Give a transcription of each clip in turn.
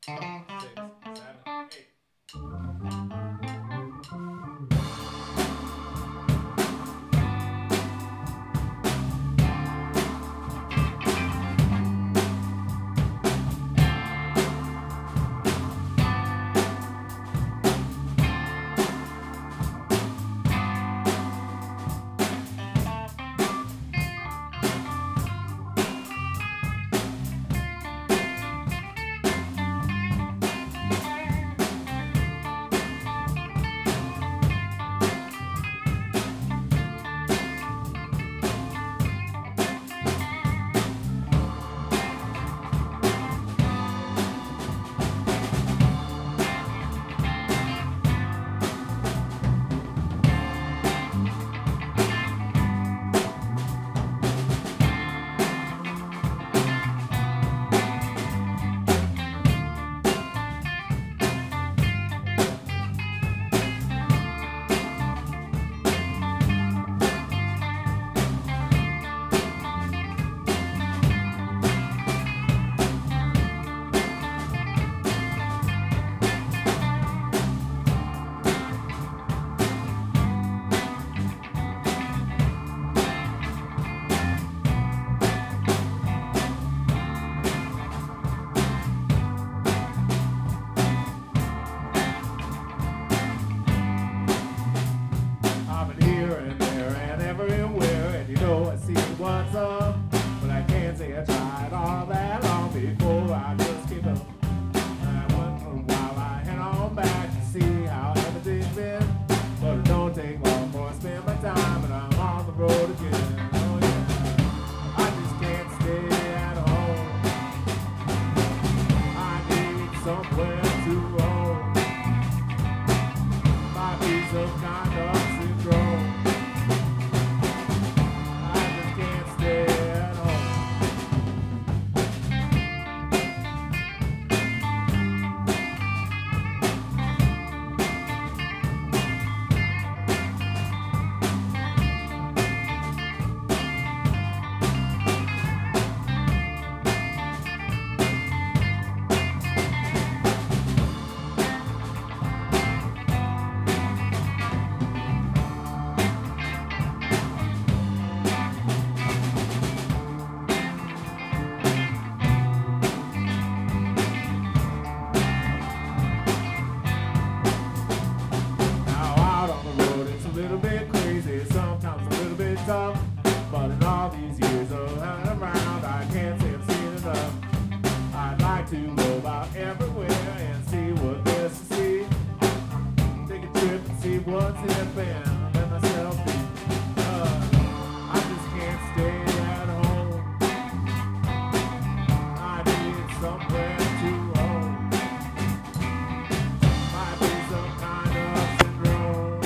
6, 7, 8. I've been here and there and everywhere, and you know I see what's up, but I can't say I tried all that long before I just give up. I went for a while, I head on back to see how everything's been, but it don't take long for I spend my time and I'm on the road again. Oh yeah, I just can't stay at home. I need somewhere to roam. My piece of conduct syndrome. I just can't stay at home. Now out on the road it's a little bit crazy, sometimes a little bit tough, but in all these years of hanging around I can't say I've seen enough. I'd like to go about everywhere and see what there's to see. Take a trip and see what's hip and let myself be. I just can't stay at home. I need somewhere to roam. Might be some kind of syndrome.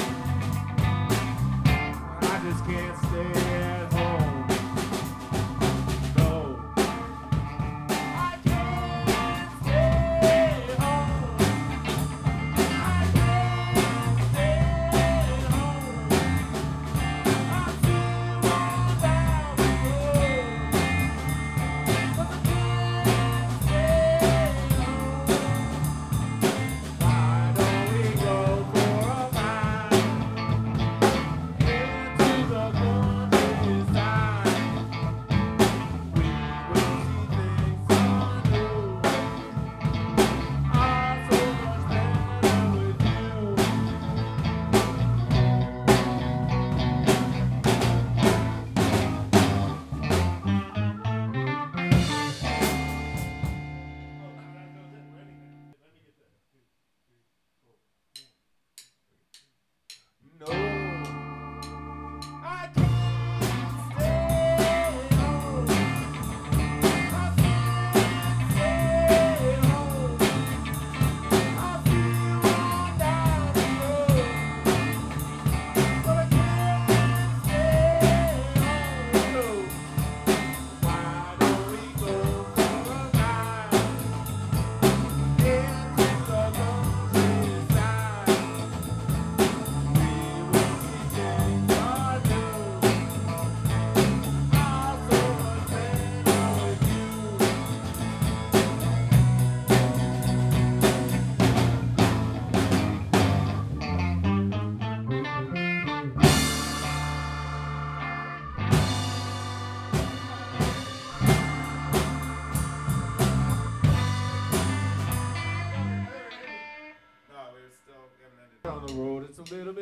I just can't stay at home. No. I can't stay home. I can't stay home.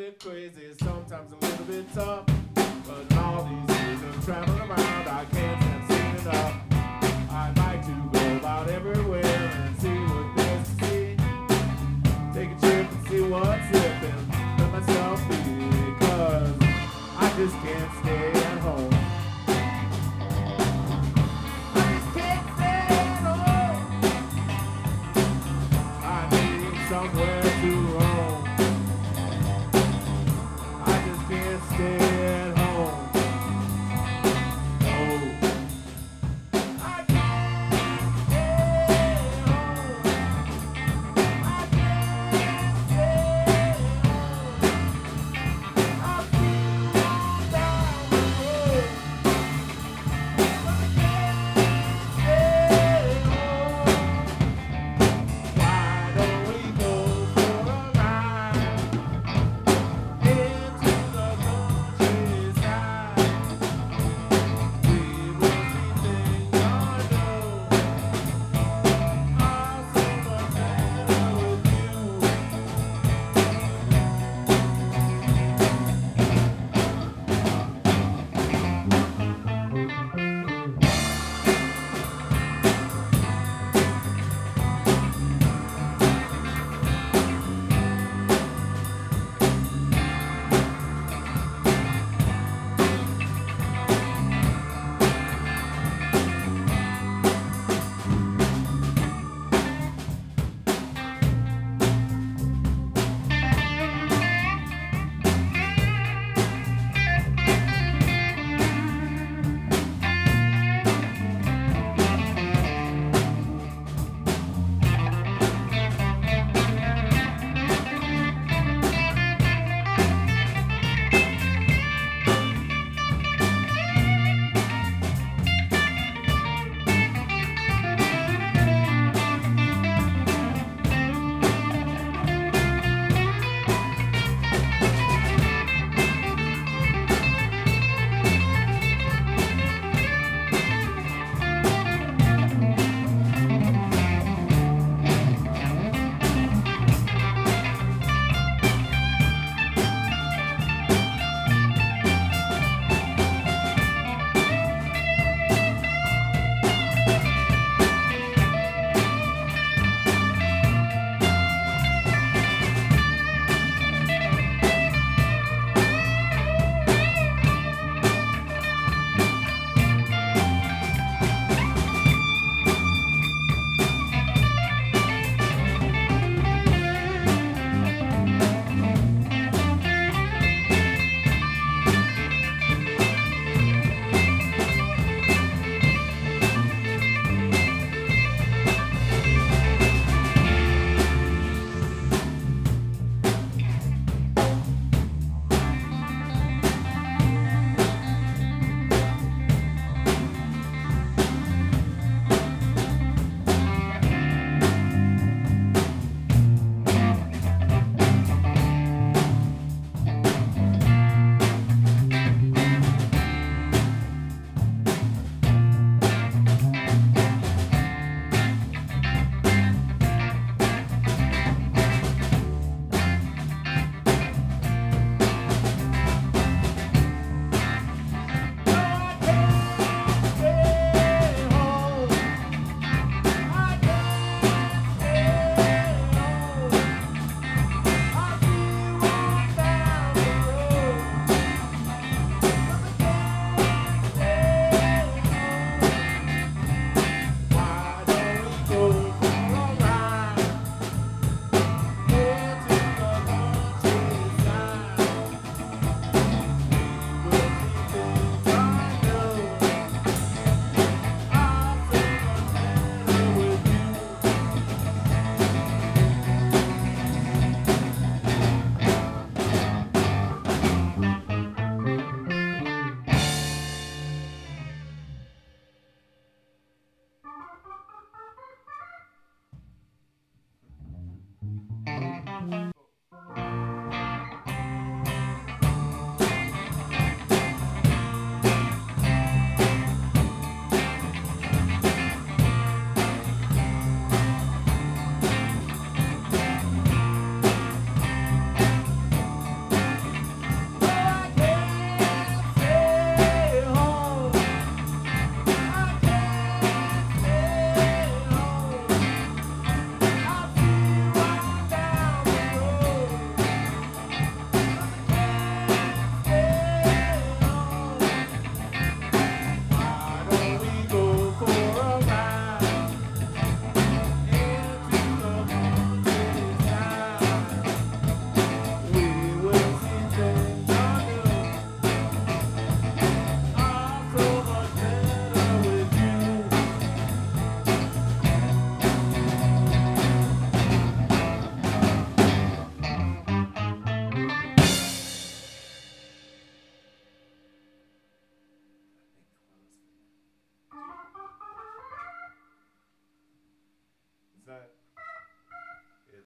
bit crazy, sometimes a little bit tough. But in all these years of traveling around, I can't say I've seen enough. I'd like to go about everywhere and see